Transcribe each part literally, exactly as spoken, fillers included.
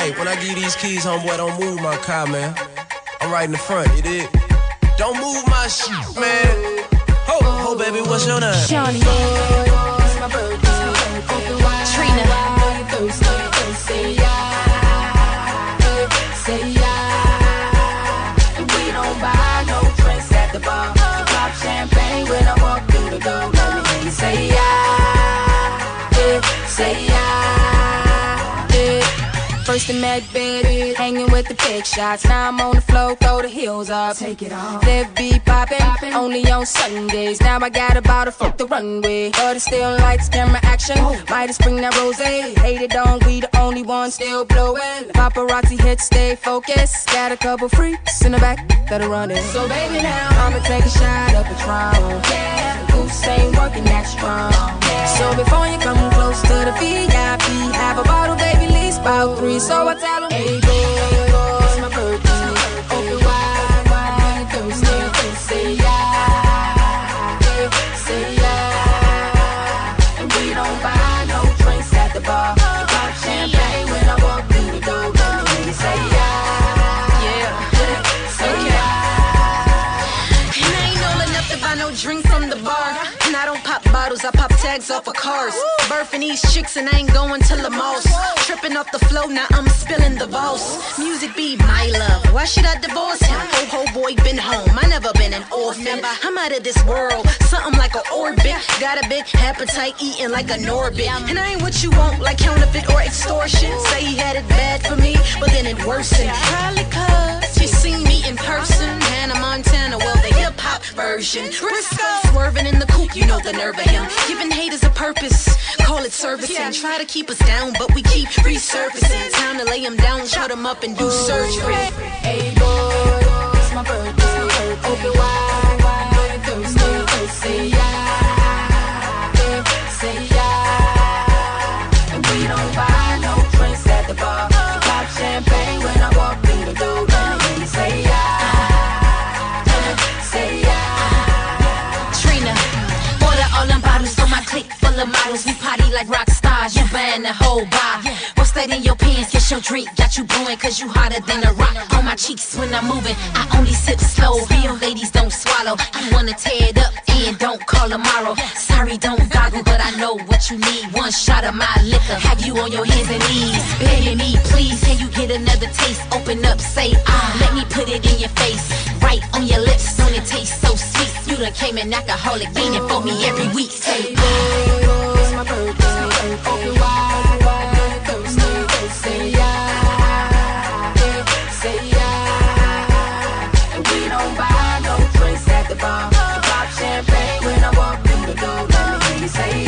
Hey, when I give you these keys, homeboy, don't move my car, man. I'm right in the front, you dig? Don't move my shit, man. Ho, ho, baby, what's your name? Shawnee. It's my birthday. Trina. Say yeah, say yeah. And we don't buy no drinks at the bar. Pop champagne when I walk through the door. Let me hear you say yeah, say yeah. First in med bed, hanging with the big shots. Now I'm on the floor, throw the heels up. Take it off. Live be poppin', only on Sundays. Now I got about to fuck the runway. But it's still lights, camera action. Might as bring that rosé. Hate it, don't we the only one still blowin'. Paparazzi hits, stay focused. Got a couple freaks in the back that'll run it. So baby now, I'ma take a shot of Patron. yeah, Goose ain't working that strong. So before you come close to the V I P, have a bottle, baby, least about three. So I tell them, hey boy, it's my birthday. Open wide, wide, thirsty. Say yeah, say yeah. And we don't buy no drinks at the bar. Pop champagne when I walk through the door. Let me hear you say yeah, yeah, say okay. yeah. And I ain't old enough to buy no drink from the bar. And I don't pop bottles, I pop tags off of cars. Birthing these chicks and I ain't going to Lamoss. Tripping off the flow, now I'm spilling the boss. Music be my love, why should I divorce him? Ho ho boy been home, I never been an orphan. I'm out of this world, something like an orbit. Got a big appetite, eating like a Norbit. And I ain't what you want, like counterfeit or extortion. Say he had it bad for me, but then it worsened. Probably cause you seen me in person. Hannah Montana, well the hip hop version. Briscoe swerving in the coupe, you know the nerve of him. Giving haters a purpose, call it servicing. Try to keep us down, but we keep resurfacing. Time to lay them down, shut them up and do surgery. Hey boy, it's my birthday. Open wide, wide, thirsty. Say yeah, say yeah. And we don't buy no drinks at the bar. Pop champagne when I walk through the door. Let me hear you say yeah, say yeah. Trina. Order all them bottles for my clique full of models. We party like rock stars, you buying the whole bar. What's that in your pants? Get your drink, got you blowing, cause you hotter than a rock. On my cheeks when I'm moving, I only sip slow. Real ladies don't swallow, you wanna tear it up and don't call tomorrow. Sorry, don't goggle, but I know what you need. One shot of my liquor, have you on your hands and knees. Begging me, please, can you get another taste? Open up, say ah, let me put it in your face. Right on your lips, don't it taste so sweet? You done came an alcoholic, leaning for me every week. Say boy, it's my birthday. Open wide, wide, thirsty. Say yeah, say yeah. And we don't buy no drinks at the bar. Pop champagne when I walk through the door. Let me hear you say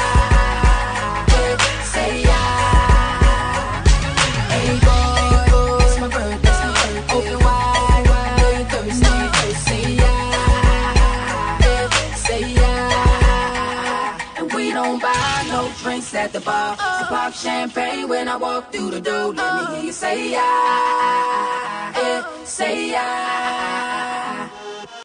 yeah, say yeah. Hey boy, it's my birthday. Open wide, wide, thirsty. Say yeah, say yeah. And we don't buy no drinks at the bar. I pop champagne when I walk through the door. Let me hear you say yeah, say yeah.